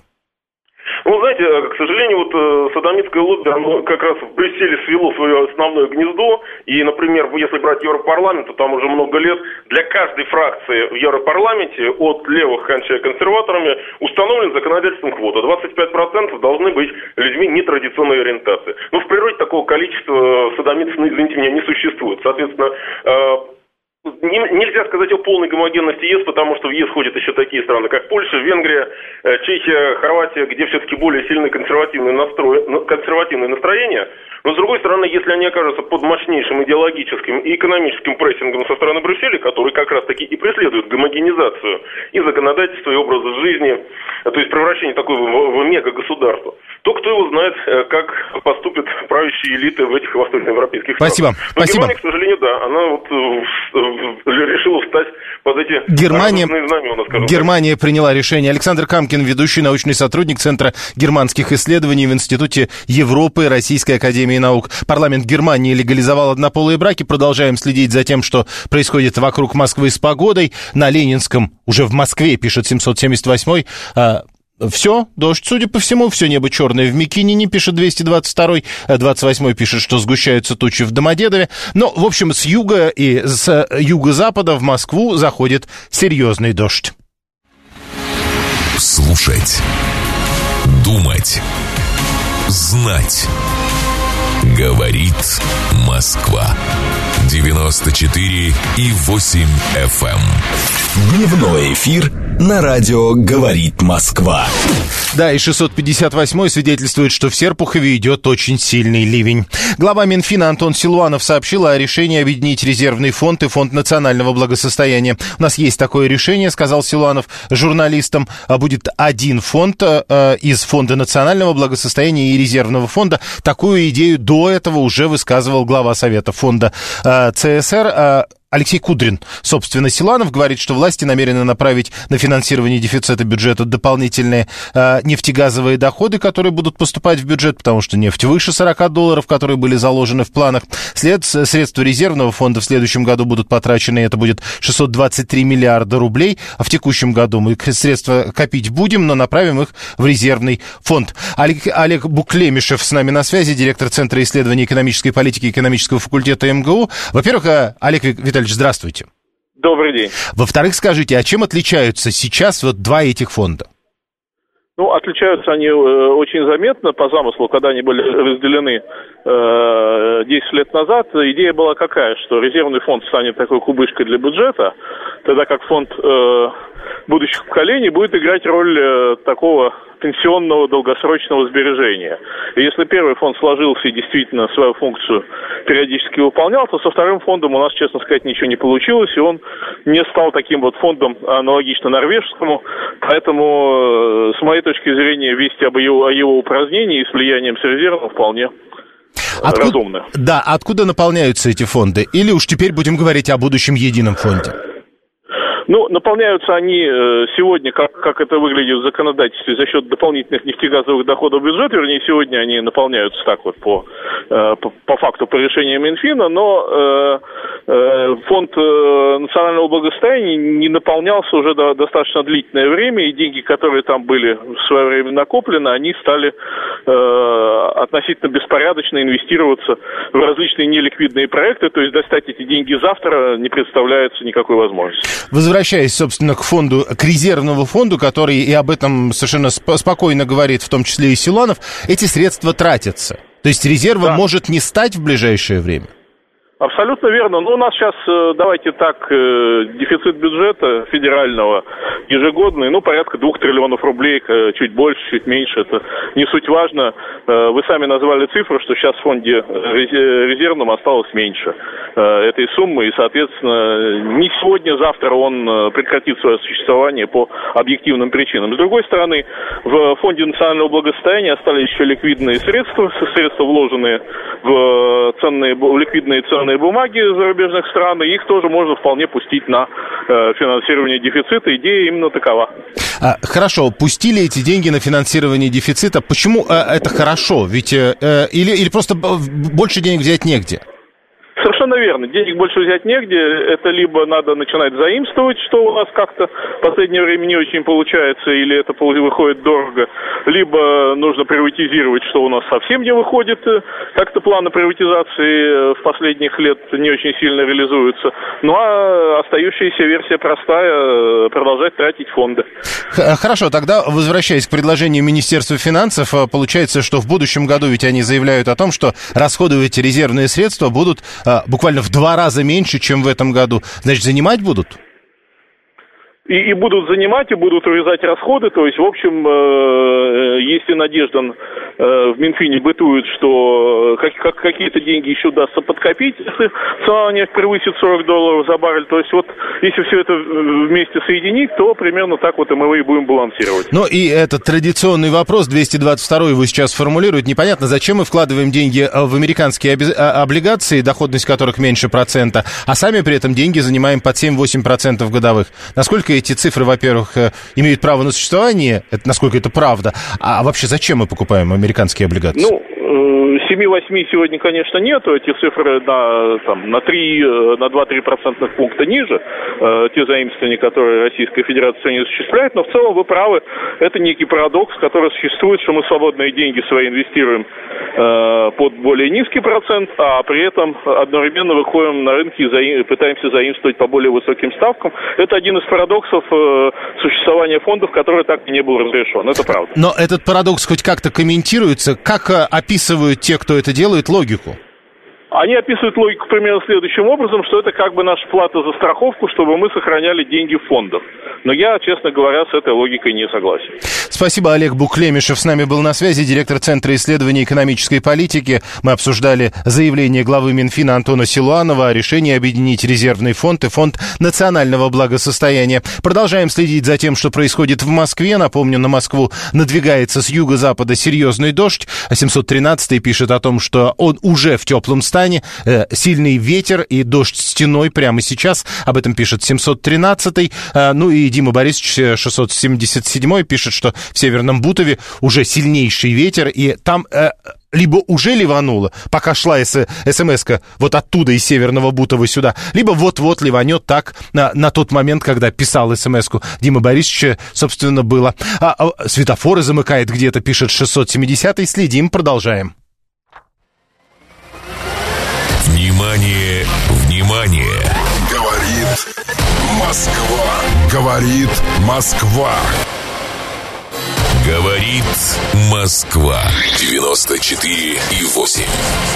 Ну, знаете, к сожалению, вот содомитское лобби, оно как раз в Брюсселе свело свое основное гнездо, и, например, если брать Европарламент, то там уже много лет для каждой фракции в Европарламенте, от левых, кончая консерваторами, установлен законодательством квота. двадцать пять процентов должны быть людьми нетрадиционной ориентации. Но в природе такого количества содомитов, ну, извините меня, не существует. Соответственно, нельзя сказать о полной гомогенности ЕС, потому что в ЕС ходят еще такие страны, как Польша, Венгрия, Чехия, Хорватия, где все-таки более сильные консервативные, настрой, консервативные настроения. Но, с другой стороны, если они окажутся под мощнейшим идеологическим и экономическим прессингом со стороны Брюсселя, который как раз-таки и преследует гомогенизацию и законодательства, и образа жизни, то есть превращение такое в, в мега-государство, то кто его знает, как поступят правящие элиты в этих восточноевропейских странах. Спасибо. Но Спасибо. Германия, к сожалению, да, она вот решила встать под эти Германия, знамена, скажем Германия так. приняла решение. Александр Камкин, ведущий научный сотрудник Центра германских исследований в Институте Европы Российской академии наук. Парламент Германии легализовал однополые браки. Продолжаем следить за тем, что происходит вокруг Москвы с погодой. На Ленинском, уже в Москве, пишет семьсот семьдесят восьмой, все, дождь, судя по всему, все небо черное в Микинине, пишет двести двадцать второй, двадцать восьмой пишет, что сгущаются тучи в Домодедове. Но, в общем, с юга и с юго-запада в Москву заходит серьезный дождь. Слушать, думать, знать. Говорит Москва. девяносто четыре и восемь эф эм. Дневной эфир на радио «Говорит Москва». Да, и шестьсот пятьдесят восьмой свидетельствует, что в Серпухове идет очень сильный ливень. Глава Минфина Антон Силуанов сообщил о решении объединить резервный фонд и фонд национального благосостояния. У нас есть такое решение, сказал Силуанов журналистам. Будет один фонд э, из фонда национального благосостояния и резервного фонда. Такую идею до этого уже высказывал глава Совета фонда э, ЦСР э, Алексей Кудрин. Собственно, Силуанов говорит, что власти намерены направить на финансирование дефицита бюджета дополнительные э, нефтегазовые доходы, которые будут поступать в бюджет, потому что нефть выше сорок долларов, которые были заложены в планах. След, средства резервного фонда в следующем году будут потрачены, это будет шестьсот двадцать три миллиарда рублей, а в текущем году мы средства копить будем, но направим их в резервный фонд. Олег, Олег Буклемишев с нами на связи, директор Центра исследований экономической политики и экономического факультета эм гэ у. Во-первых, Олег Витальевич, здравствуйте. Добрый день. Во-вторых, скажите, а чем отличаются сейчас вот два этих фонда? Ну, отличаются они э, очень заметно по замыслу, когда они были разделены э, десять лет назад. Идея была какая, что резервный фонд станет такой кубышкой для бюджета, тогда как фонд э, будущих поколений будет играть роль э, такого пенсионного долгосрочного сбережения. И если первый фонд сложился и действительно свою функцию периодически выполнял, то со вторым фондом у нас, честно сказать, ничего не получилось, и он не стал таким вот фондом аналогично норвежскому. Поэтому, с моей точки зрения, вести об его, о его упразднении с влиянием с резервом вполне откуда, разумно. Да, откуда наполняются эти фонды? Или уж теперь будем говорить о будущем едином фонде? Ну, наполняются они сегодня, как, как это выглядит в законодательстве, за счет дополнительных нефтегазовых доходов в бюджет. Вернее, сегодня они наполняются так вот по, по, по факту, по решению Минфина, но э, э, фонд национального благосостояния не наполнялся уже до, достаточно длительное время, и деньги, которые там были в свое время накоплены, они стали э, относительно беспорядочно инвестироваться в различные неликвидные проекты, то есть достать эти деньги завтра не представляется никакой возможности. Возвращаясь, собственно, к фонду, к резервному фонду, который и об этом совершенно сп- спокойно говорит, в том числе и Силуанов, эти средства тратятся. То есть резерва да. может не стать в ближайшее время? Абсолютно верно. Ну, у нас сейчас, давайте так, дефицит бюджета федерального ежегодный, ну, порядка двух триллионов рублей, чуть больше, чуть меньше, это не суть важно. Вы сами назвали цифру, что сейчас в фонде резервном осталось меньше этой суммы, и, соответственно, не сегодня, завтра он прекратит свое существование по объективным причинам. С другой стороны, в фонде национального благосостояния остались еще ликвидные средства, средства, вложенные в ценные, в ликвидные ценные бумаги зарубежных стран, и их тоже можно вполне пустить на э, финансирование дефицита. Идея именно такова. А, хорошо, пустили эти деньги на финансирование дефицита. Почему э, это хорошо? Ведь э, или, или просто больше денег взять негде? Совершенно верно. Денег больше взять негде. Это либо надо начинать заимствовать, что у нас как-то в последнее время не очень получается, или это выходит дорого, либо нужно приватизировать, что у нас совсем не выходит. Как-то планы приватизации в последних лет не очень сильно реализуются. Ну а остающаяся версия простая — продолжать тратить фонды. Хорошо, тогда, возвращаясь к предложению Министерства финансов, получается, что в будущем году ведь они заявляют о том, что расходовать резервные средства будут буквально в два раза меньше, чем в этом году. Значит, занимать будут? И, и будут занимать, и будут урезать расходы. То есть, в общем, э, если Надежда э, в Минфине бытует, что как, как, какие-то деньги еще удастся подкопить, если цена нефти превысит сорок долларов за баррель, то есть вот если все это вместе соединить, то примерно так вот и мы и будем балансировать. Ну и этот традиционный вопрос, двести двадцать второй его сейчас формулирует. Непонятно, зачем мы вкладываем деньги в американские облигации, доходность которых меньше процента, а сами при этом деньги занимаем под семь-восемь процентов годовых. Насколько эти цифры, во-первых, имеют право на существование, это, насколько это правда, а вообще зачем мы покупаем американские облигации? Ну, семь-восемь сегодня, конечно, нету, эти цифры на, там, на, три, на два-три процентных пункта ниже, э, те заимствования, которые Российская Федерация не осуществляет, но в целом вы правы, это некий парадокс, который существует, что мы свободные деньги свои инвестируем э, под более низкий процент, а при этом одновременно выходим на рынки и заим, пытаемся заимствовать по более высоким ставкам. Это один из парадоксов э, существования фондов, который так и не был разрешен, это правда. Но этот парадокс хоть как-то комментируется, как э, описывают те, кто это делает, логику? Они описывают логику примерно следующим образом, что это как бы наша плата за страховку, чтобы мы сохраняли деньги в фондах. Но я, честно говоря, с этой логикой не согласен. Спасибо, Олег Буклемишев с нами был на связи, директор Центра исследований экономической политики. Мы обсуждали заявление главы Минфина Антона Силуанова о решении объединить резервный фонд и фонд национального благосостояния. Продолжаем следить за тем, что происходит в Москве. Напомню, на Москву надвигается с юго-запада серьезный дождь. семьсот тринадцатый пишет о том, что он уже в теплом стане. Сильный ветер и дождь стеной прямо сейчас. Об этом пишет семьсот тринадцатый. Ну и Дима Борисович шестьсот семьдесят седьмой пишет, что в Северном Бутове уже сильнейший ветер, и там э, либо уже ливануло, пока шла смс-ка вот оттуда из Северного Бутова сюда, либо вот-вот ливанет так на, на тот момент, когда писал смс-ку Дима Борисович, собственно, было. А, а, светофоры замыкает где-то, пишет шестьсот семидесятый. Следим, продолжаем. Внимание, внимание! Говорит Москва. Говорит Москва. Говорит Москва. девяносто четыре и восемь.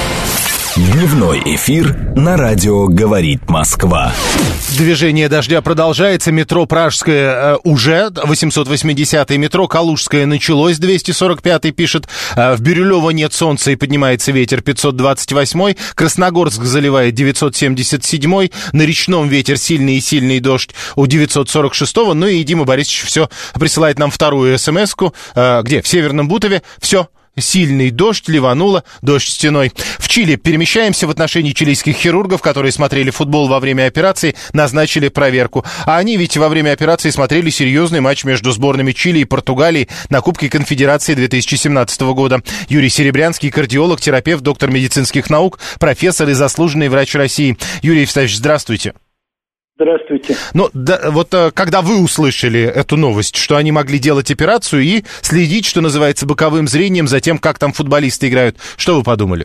Дневной эфир на радио «Говорит Москва». Движение дождя продолжается. Метро Пражское э, уже, восемьсот восьмидесятый. Метро Калужское началось, двести сорок пятый пишет. Э, в Бирюлево нет солнца и поднимается ветер, пятьсот двадцать восьмой. Красногорск заливает, девятьсот семьдесят седьмой. На Речном ветер сильный и сильный дождь у девятьсот сорок шестого. Ну и Дима Борисович все присылает нам вторую смс-ку. Э, где? В Северном Бутове. Все. Сильный дождь, ливануло, дождь стеной. В Чили перемещаемся. В отношении чилийских хирургов, которые смотрели футбол во время операции, назначили проверку. А они ведь во время операции смотрели серьезный матч между сборными Чили и Португалии на Кубке Конфедерации две тысячи семнадцатого года. Юрий Серебрянский, кардиолог, терапевт, доктор медицинских наук, профессор и заслуженный врач России. Юрий Евстафьевич, здравствуйте. Здравствуйте. Ну, да, вот когда вы услышали эту новость, что они могли делать операцию и следить, что называется, боковым зрением за тем, как там футболисты играют, что вы подумали?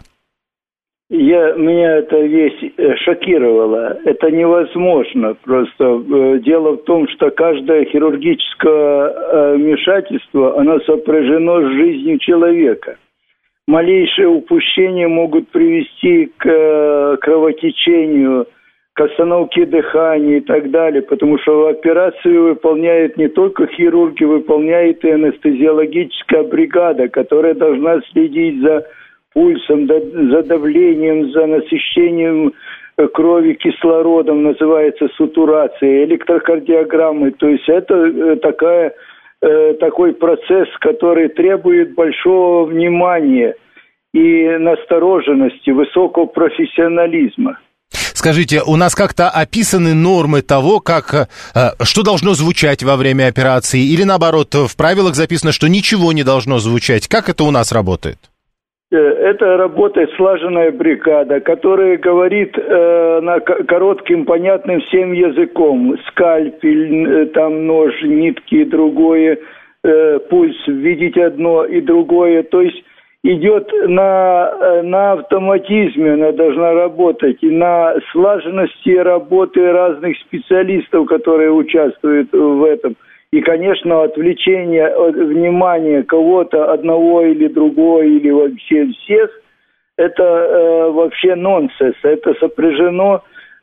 Я, меня эта вещь шокировала. Это невозможно. Просто дело в том, что каждое хирургическое вмешательство, оно сопряжено с жизнью человека. Малейшие упущения могут привести к кровотечению, к остановке дыхания и так далее, потому что операцию выполняют не только хирурги, выполняет и анестезиологическая бригада, которая должна следить за пульсом, за давлением, за насыщением крови кислородом, называется сутурация, электрокардиограммой. То есть это такая, такой процесс, который требует большого внимания и настороженности, высокого профессионализма. Скажите, у нас как-то описаны нормы того, как, что должно звучать во время операции, или наоборот, в правилах записано, что ничего не должно звучать? Как это у нас работает? Это работает слаженная бригада, которая говорит э, на коротким, понятным всем языком. Скальпель, там нож, нитки и другое, э, пульс, видеть одно и другое. То есть идет на, на автоматизме, она должна работать, и на слаженности работы разных специалистов, которые участвуют в этом. И, конечно, отвлечение от внимания кого-то, одного или другого, или вообще всех, это э, вообще нонсенс. Это сопряжено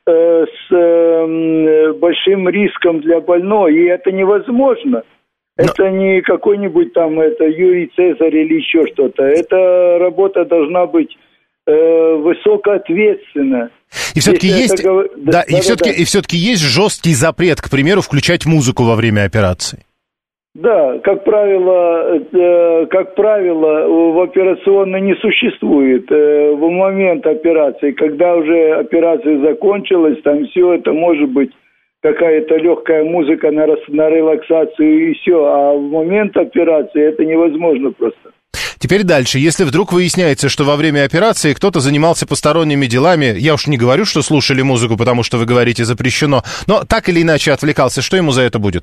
э, с э, большим риском для больного, и это невозможно. Но... Это не какой-нибудь там это Юрий Цезарь или еще что-то. Эта работа должна быть э, высокоответственна. И все-таки есть, это... да, да, и да, все-таки, да. и все-таки есть жесткий запрет, к примеру, включать музыку во время операции. Да, как правило, э, как правило, в операционной не существует. Э, в момент операции, когда уже операция закончилась, там все это может быть какая-то легкая музыка на, на релаксацию и все. А в момент операции это невозможно просто. Теперь дальше. Если вдруг выясняется, что во время операции кто-то занимался посторонними делами, я уж не говорю, что слушали музыку, потому что вы говорите запрещено, но так или иначе отвлекался, что ему за это будет?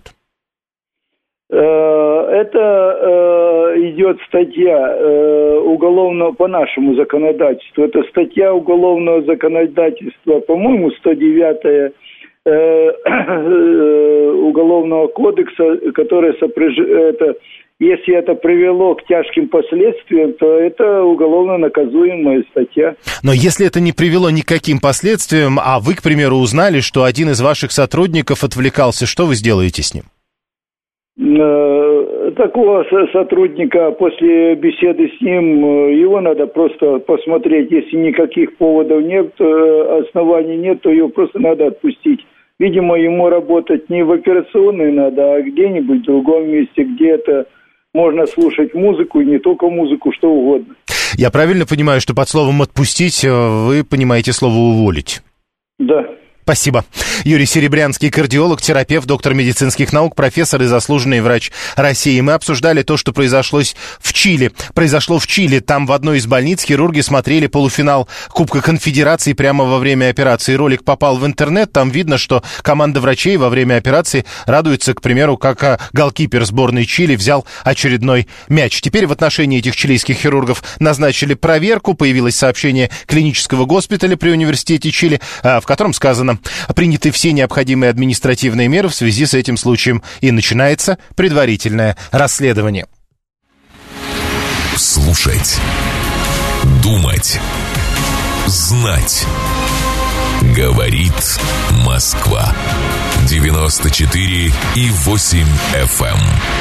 Это э, идет статья э, уголовного по нашему законодательству. Это статья уголовного законодательства, по-моему, сто девятая э, э, уголовного кодекса, которая сопряжена. Если это привело к тяжким последствиям, то это уголовно наказуемая статья. Но если это не привело ни к каким последствиям, а вы, к примеру, узнали, что один из ваших сотрудников отвлекался, что вы сделаете с ним? Такого сотрудника после беседы с ним, его надо просто посмотреть. Если никаких поводов нет, оснований нет, то его просто надо отпустить. Видимо, ему работать не в операционной надо, а где-нибудь в другом месте, где это можно слушать музыку, и не только музыку, что угодно. Я правильно понимаю, что под словом «отпустить» вы понимаете слово «уволить»? Да. Спасибо. Юрий Серебрянский, кардиолог, терапевт, доктор медицинских наук, профессор и заслуженный врач России. Мы обсуждали то, что произошло в Чили. Произошло в Чили. Там в одной из больниц хирурги смотрели полуфинал Кубка Конфедерации прямо во время операции. Ролик попал в интернет. Там видно, что команда врачей во время операции радуется, к примеру, как голкипер сборной Чили взял очередной мяч. Теперь в отношении этих чилийских хирургов назначили проверку. Появилось сообщение клинического госпиталя при университете Чили, в котором сказано: приняты все необходимые административные меры в связи с этим случаем, и начинается предварительное расследование. Слушать, думать, знать. Говорит Москва. девяносто четыре и восемь эф эм.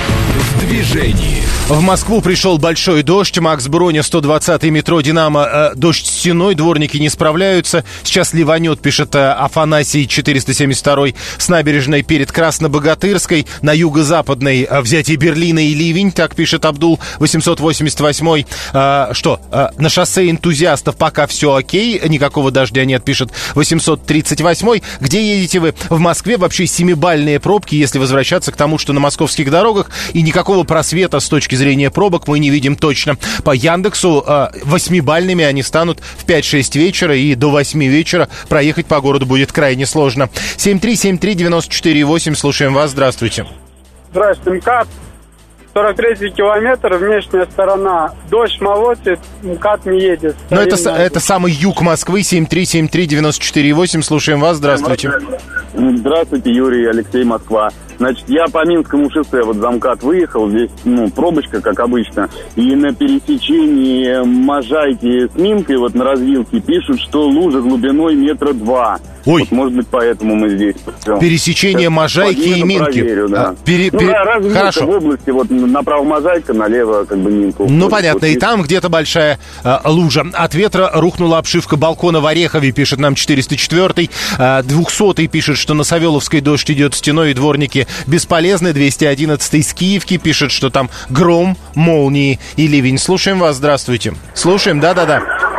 В движении. В Москву пришел большой дождь. Макс Броня, сто двадцатый метро «Динамо». Э, дождь стеной, дворники не справляются. Сейчас ливанет, пишет э, Афанасий, четыреста семьдесят второй, с набережной перед Краснобогатырской. На юго-западной э, взятие Берлина и ливень, так пишет Абдул, восемьсот восемьдесят восьмой. Э, что, э, на шоссе энтузиастов пока все окей, никакого дождя нет, пишет восемьсот тридцать восьмой. Где едете вы? В Москве вообще семибальные пробки, если возвращаться к тому, что на московских дорогах, и никакого просвета с точки зрения пробок мы не видим точно. По Яндексу э, восьмибальными они станут в пять-шесть вечера, и до восьми вечера проехать по городу будет крайне сложно. семь три семь три девять четыре восемь, слушаем вас, здравствуйте. Здравствуйте, МКАД. сорок третий километр, внешняя сторона. Дождь молотит, МКАД не едет. Но это, это самый юг Москвы, семь три семь три девять четыре восемь, слушаем вас, здравствуйте. Здравствуйте, Юрий, Алексей, Москва. Значит, я по Минскому шоссе вот за МКАД выехал, здесь, ну, пробочка, как обычно, и на пересечении Можайки с Минкой, вот на развилке, пишут, что лужа глубиной метра два. Ой. Вот, может быть, поэтому мы здесь. Пересечение Сейчас Можайки и Минки. Проверю, да. А, пере, ну, пере... да, развилка Хорошо. в области, вот направо Можайка, налево как бы Минку. Ну, вот, понятно, вот, и там где-то большая э, лужа. От ветра рухнула обшивка балкона в Орехове, пишет нам четыреста четвёртый. Э, двухсотый пишет, что на Савеловской дождь идет стеной, и дворники бесполезны. двести одиннадцатый с Киевки пишет, что там гром, молнии и ливень. Слушаем вас, здравствуйте. Слушаем, да-да-да.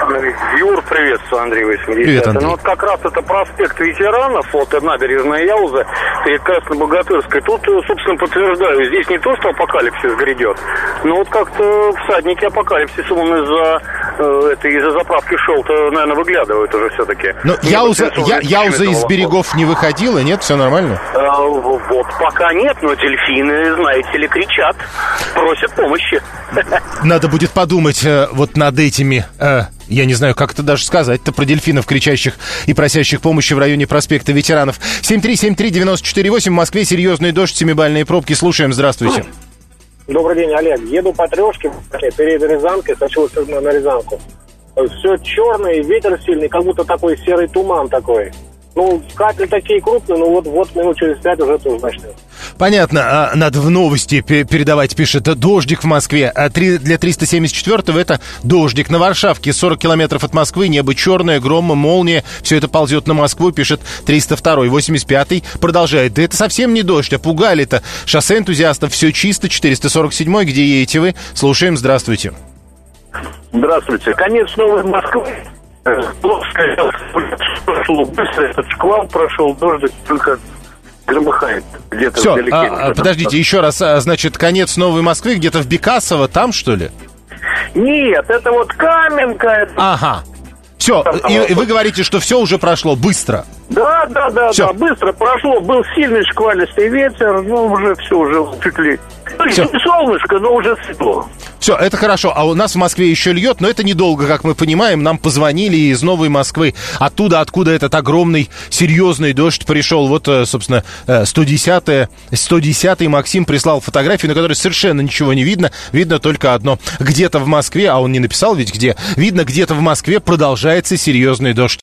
Юр, приветствую, Андрей восемьдесят. Привет, Андрей. Ну вот как раз это проспект ветеранов, вот набережная Яуза, перед Краснобогатырской. Тут, собственно, подтверждаю, здесь не то, что апокалипсис грядет, но вот как-то всадники апокалипсиса, он из-за э, этой из-за заправки шел-то, наверное, выглядывают уже все-таки. Но Яуза, я, Яуза из берегов не выходила, нет? Все нормально? А, вот пока нет, но дельфины, знаете ли, кричат, просят помощи. Надо будет подумать э, вот над этими... Э... Я не знаю, как это даже сказать-то про дельфинов, кричащих и просящих помощи в районе проспекта Ветеранов. семь три семь три девять четыре восемь, в Москве серьезный дождь, семибальные пробки. Слушаем, здравствуйте. Добрый день, Олег. Еду по трешке, перед Рязанкой, сочилась на Рязанку. Все черное, ветер сильный, как будто такой серый туман такой. Ну, капли такие крупные, ну вот, вот минут через пять уже тоже начнет. Понятно, надо в новости передавать, пишет, дождик в Москве. А для триста семьдесят четвёртого это дождик. На Варшавке сорок километров от Москвы, небо черное, гром, молния. Все это ползет на Москву, пишет триста второй. восемьдесят пятый продолжает. Да это совсем не дождь, а пугали-то. Шоссе энтузиастов, все чисто. четыреста сорок седьмой, где едете вы? Слушаем, здравствуйте. Здравствуйте. Конец Новой Москвы. Прошло быстро, этот шквал прошел, дождик только громыхает где-то Все, вдалеке. А, подождите, еще раз, значит, конец Новой Москвы где-то в Бекасово, там, что ли? Нет, это вот Каменка. Это... Ага. Все, и, и вы говорите, что все уже прошло быстро. Да, да, да, Всё. да, быстро прошло. Был сильный шквалистый ветер, ну, уже все, уже чуть ли... Ну, не солнышко, но уже светло. Все, это хорошо. А у нас в Москве еще льет, но это недолго, как мы понимаем. Нам позвонили из Новой Москвы, оттуда, откуда этот огромный, серьезный дождь пришел. Вот, собственно, сто десятый Максим прислал фотографию, на которой совершенно ничего не видно. Видно только одно. Где-то в Москве, а он не написал ведь где, видно, где-то в Москве продолжается серьезный дождь.